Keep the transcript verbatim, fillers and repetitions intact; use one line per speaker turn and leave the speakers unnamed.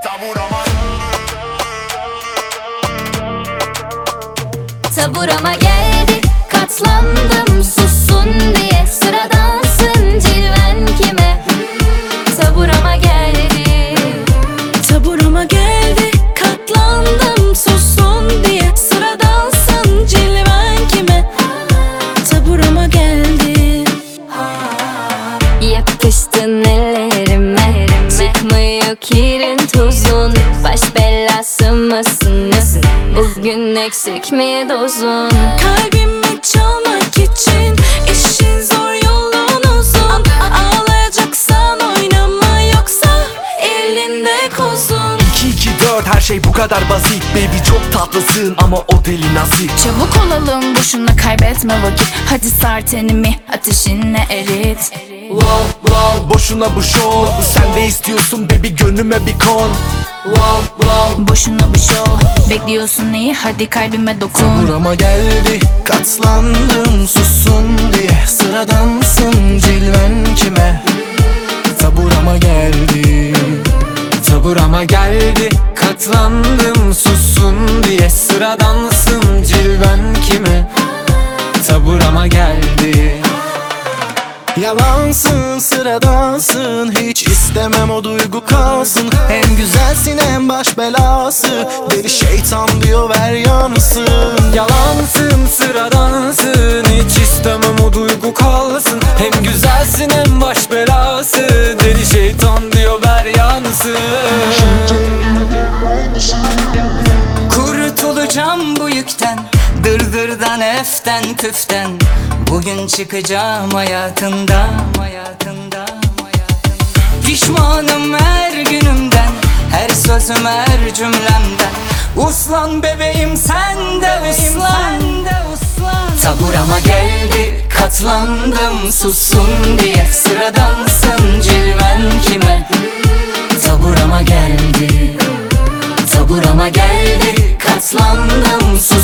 Taburama
Taburama geldi, katlandım sussun diye. Sıradansın, cilven kime? Taburama geldi.
Taburama geldi, katlandım sussun diye. Sıradansın, cilven kime? Taburama geldi.
Yapıştın ellerime, çıkmıyor kirin tuzun. Baş belası mısın? Bugün eksik mi dozun?
Kalbimi çalmak için işin zor, yolun uzun. Ağlayacaksan oynama, yoksa elinde kozun.
iki iki dört her şey bu kadar basit. Baby çok tatlısın ama o deli nazik.
Çabuk olalım, boşuna kaybetme vakit. Hadi sar tenimi, ateşinle erit.
Wow wow boşuna bu şov. Sen de istiyorsun baby, gönlüme bir kon. Wow wow
Boşuna bu show, bekliyorsun neyi? Hadi kalbime dokun.
Burama geldi, katlandım sussun diye. Sıradansın, cilven kime? Taburama geldi.
Taburama geldi, katlandım sussun diye. Sıradansın, cilven kime? Taburama geldi.
Yalansın, sıradansın, hiç istemem o duygu kalsın. Hem güzelsin hem baş belası, deli şeytan diyor ver yansın.
Yalansın, sıradansın, hiç istemem o duygu kalsın. Hem güzelsin hem baş belası, deli şeytan diyor ver yansın.
Kurtulacağım bu yükten, dırdırdan, eften, püften. Bugün çıkacağım hayatında, hayatında, hayatında. Pişmanım her günümden, her sözüm, her cümlemden. Uslan bebeğim sen de uslan. Taburama geldi, katlandım sussun diye. Sıradansın, cilven kime? Taburama geldi. Taburama geldi, katlandım